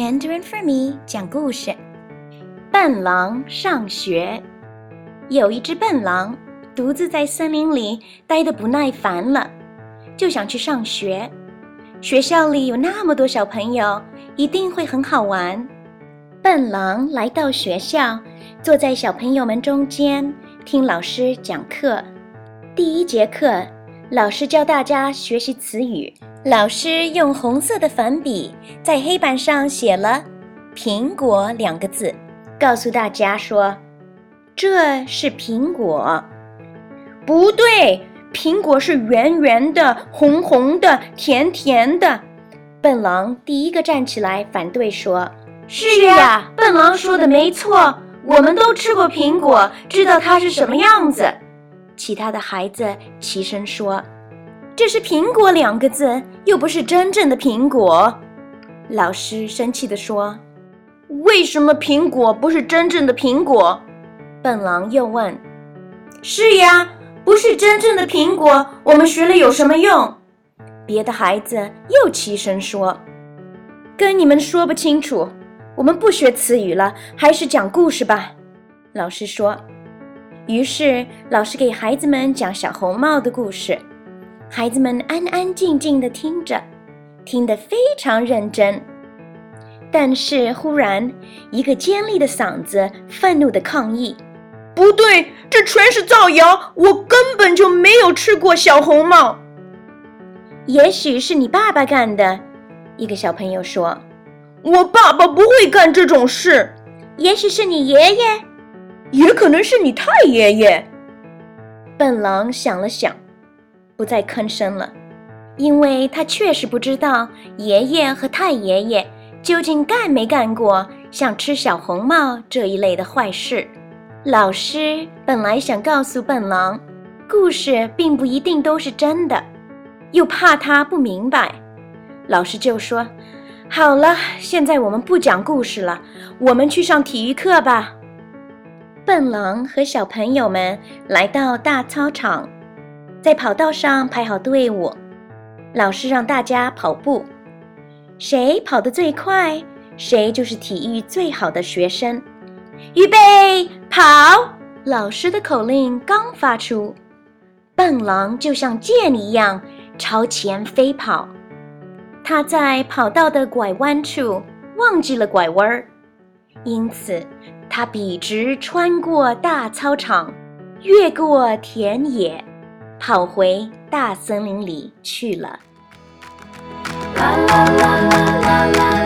Mandarin for Me 讲故事。笨狼上学。有一只笨狼独自在森林里待得不耐烦了，就想去上学。学校里有那么多小朋友，一定会很好玩。笨狼来到学校，坐在小朋友们中间，听老师讲课。第一节课，老师教大家学习词语。老师用红色的粉笔在黑板上写了苹果2个字，告诉大家说，这是苹果。不对，苹果是圆圆的、红红的、甜甜的。笨狼第一个站起来反对说，是呀，笨狼说的没错，我们都吃过苹果，知道它是什么样子。其他的孩子齐声说，这是苹果2个字，又不是真正的苹果。老师生气地说，为什么苹果不是真正的苹果？笨狼又问，是呀，不是真正的苹果，我们学了有什么用？别的孩子又齐声说，跟你们说不清楚，我们不学词语了，还是讲故事吧。老师说。于是老师给孩子们讲小红帽的故事，孩子们安安静静地听着，听得非常认真。但是忽然，一个尖利的嗓子愤怒地抗议，不对，这全是造谣，我根本就没有吃过小红帽。也许是你爸爸干的，一个小朋友说，我爸爸不会干这种事。也许是你爷爷，也可能是你太爷爷。笨狼想了想，不再吭声了，因为他确实不知道爷爷和太爷爷究竟干没干过像吃小红帽这一类的坏事。老师本来想告诉笨狼，故事并不一定都是真的，又怕他不明白，老师就说，好了，现在我们不讲故事了，我们去上体育课吧。笨狼和小朋友们来到大操场，在跑道上排好队伍，老师让大家跑步，谁跑得最快，谁就是体育最好的学生。预备，跑！老师的口令刚发出，笨狼就像箭一样朝前飞跑。他在跑道的拐弯处忘记了拐弯儿，因此他笔直穿过大操场，越过田野，跑回大森林里去了。啦啦啦啦啦啦。